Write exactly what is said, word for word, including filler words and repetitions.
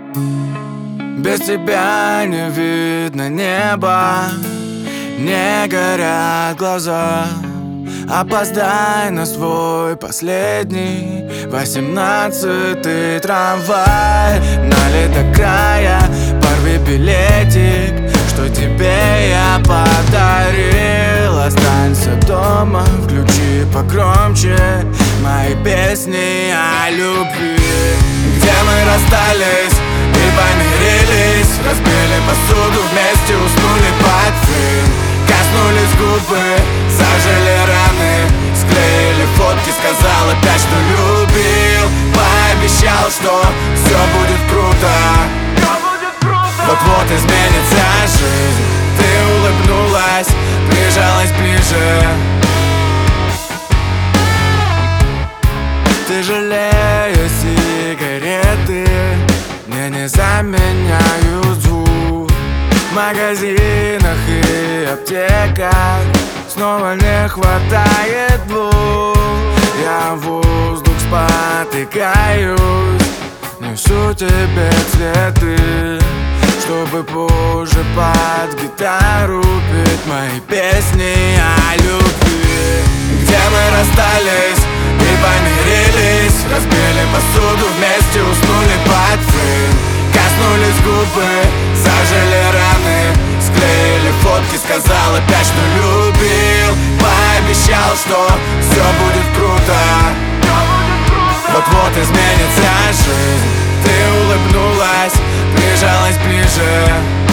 Без тебя не видно неба, не горят глаза. Опоздай на свой последний восемнадцатый трамвай. Налей до края, порви билетик, что тебе я подарил. Останься дома, включи погромче мои песни о любви. Где мы расстались и помирились, разбили посуду, вместе уснули под фильм. Коснулись губы, зажили раны, склеили фотки, сказал опять, что любил. Пообещал, что все будет круто, вот-вот изменится жизнь. Ты улыбнулась, прижалась ближе. Тяжелее сигареты мне не заменяют звук. В магазинах и аптеках снова не хватает двух. Я в воздух спотыкаюсь, несу тебе цветы, чтобы позже под гитару петь мои песни о любви. Где мы расстались и помирились, разбили посуду, вместе уснули под фильм. Коснулись губы, зажили раны, склеили фотки, сказал опять, что любил. Пообещал, что все будет круто, вот-вот изменится жизнь. Ты улыбнулась, прижалась ближе.